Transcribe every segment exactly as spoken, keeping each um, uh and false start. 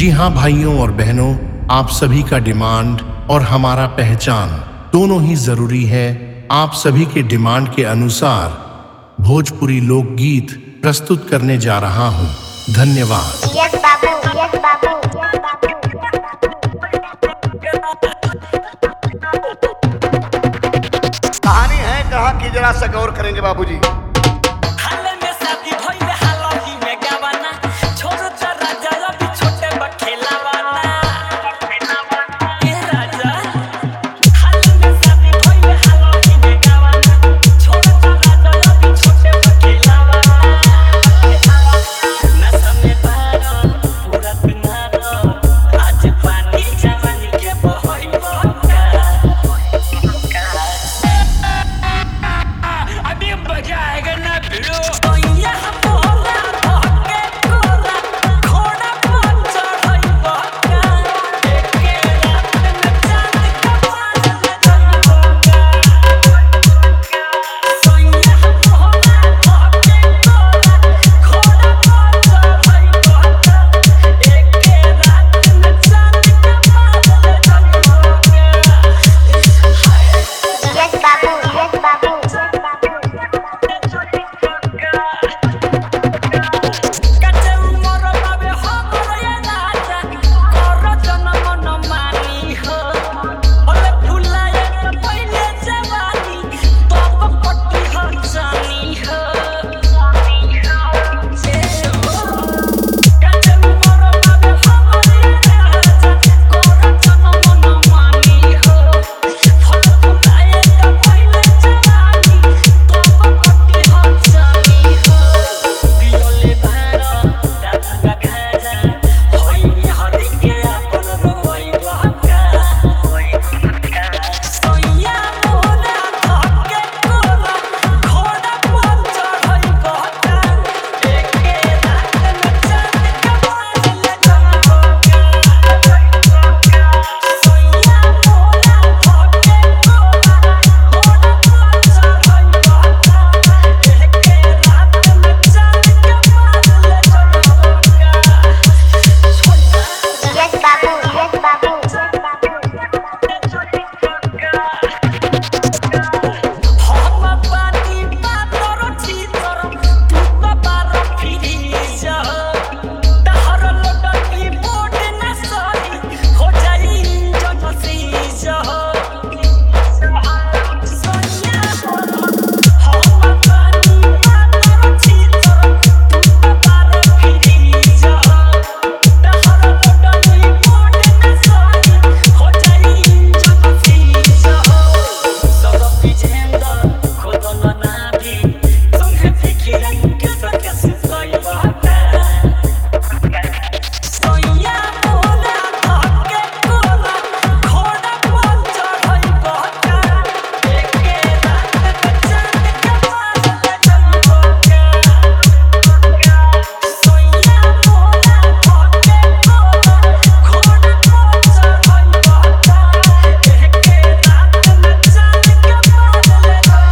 जी हाँ भाइयों और बहनों, आप सभी का डिमांड और हमारा पहचान दोनों ही जरूरी है। आप सभी के डिमांड के अनुसार भोजपुरी लोकगीत प्रस्तुत करने जा रहा हूँ। धन्यवाद। यस बाबू, यस बाबू, यस बाबू। कहानी है कहा कि जरा सा गौर करेंगे बाबूजी।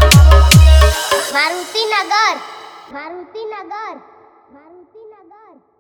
मारुति नगर, मारुति नगर, मारुति नगर।